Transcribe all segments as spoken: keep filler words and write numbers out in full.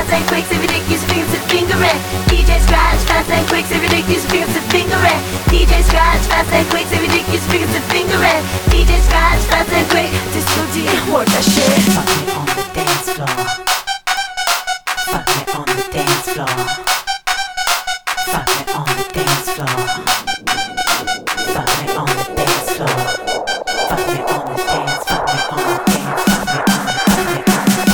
fast and quick, so ridiculous, fingers and finger it. D J scratch, fast and quick, so ridiculous, fingers and finger it. D J scratch, fast and quick, so ridiculous, fingers and finger it. D J scratch, fast and quick, Disco D, work that shit. Fuck me on the dance floor. Fuck me on the dance floor. Fuck me on the dance floor. Fuck me on the dance floor. Fuck me on the dance. Fuck me on the dance. Fuck me on the. Fuck me on the.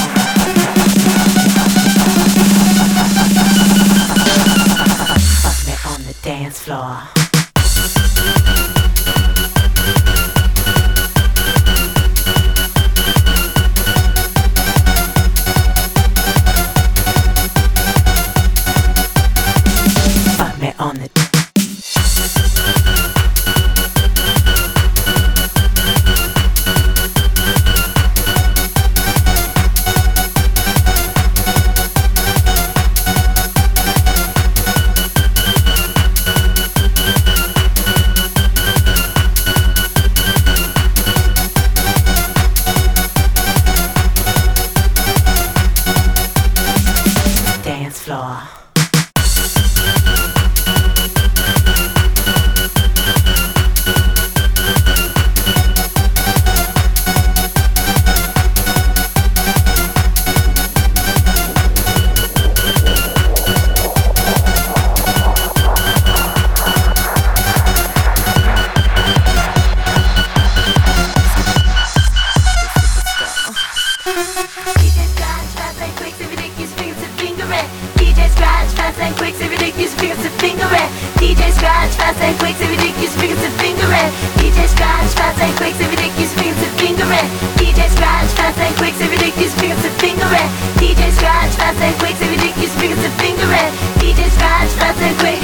Fuck me on the dance floor. On the dance floor. D J scratch, fast and quick, so ridiculous, fingers and finger it. D J scratch, fast and quick, so ridiculous, fingers and finger it. D J scratch, fast and quick, so ridiculous, fingers and finger it. D J scratch, fast and quick, so ridiculous, fingers and finger it. D J scratch, fast and quick, so ridiculous, fingers and finger it. D J scratch, fast and quick.